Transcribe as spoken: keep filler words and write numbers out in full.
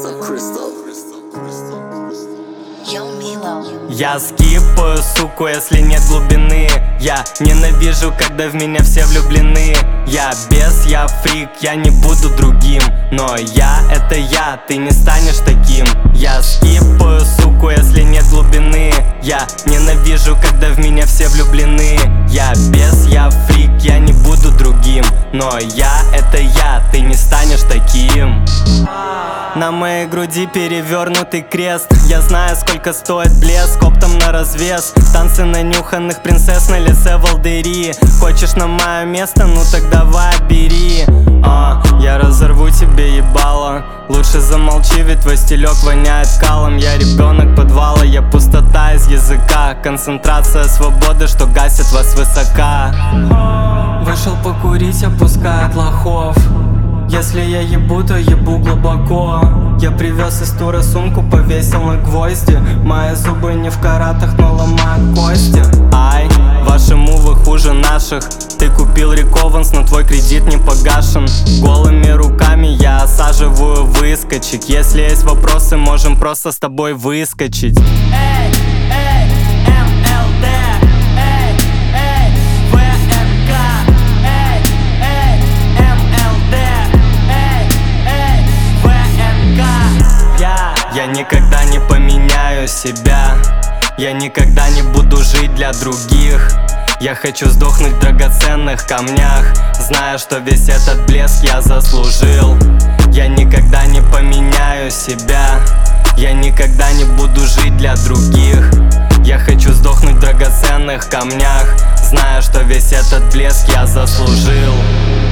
Я скипаю, суку, если нет глубины. Я ненавижу, когда в меня все влюблены. Я бес, я фрик, я не буду другим. Но я — это я, ты не станешь таким. Я скипаю, суку, если нет глубины. Я ненавижу, когда в меня все влюблены. Я бес, я фрик, я не буду другим. Но я — это я, ты не станешь таким. На моей груди перевернутый крест. Я знаю, сколько стоит блеск, оптом на развес. Танцы нанюханных принцесс на лице волдыри. Хочешь на мое место? Ну так давай, бери. а, Я разорву тебе ебало. Лучше замолчи, ведь твой стилек воняет калом. Я ребенок подвала, я пустота из языка. Концентрация свободы, что гасит вас высока. Вышел покурить, опускает лохов. Если я ебу, то ебу глубоко. Я привез из тура сумку, повесил на гвозди. Мои зубы не в каратах, но ломают кости. Ай, ваши мувы хуже наших. Ты купил рекованс, но твой кредит не погашен. Голыми руками я осаживаю выскочек. Если есть вопросы, можем просто с тобой выскочить. Эй, эй, эм эл дэ. Я никогда не поменяю себя. Я никогда не буду жить для других. Я хочу сдохнуть в драгоценных камнях, зная, что весь этот блеск я заслужил. Я никогда не поменяю себя. Я никогда не буду жить для других. Я хочу сдохнуть в драгоценных камнях, зная, что весь этот блеск я заслужил.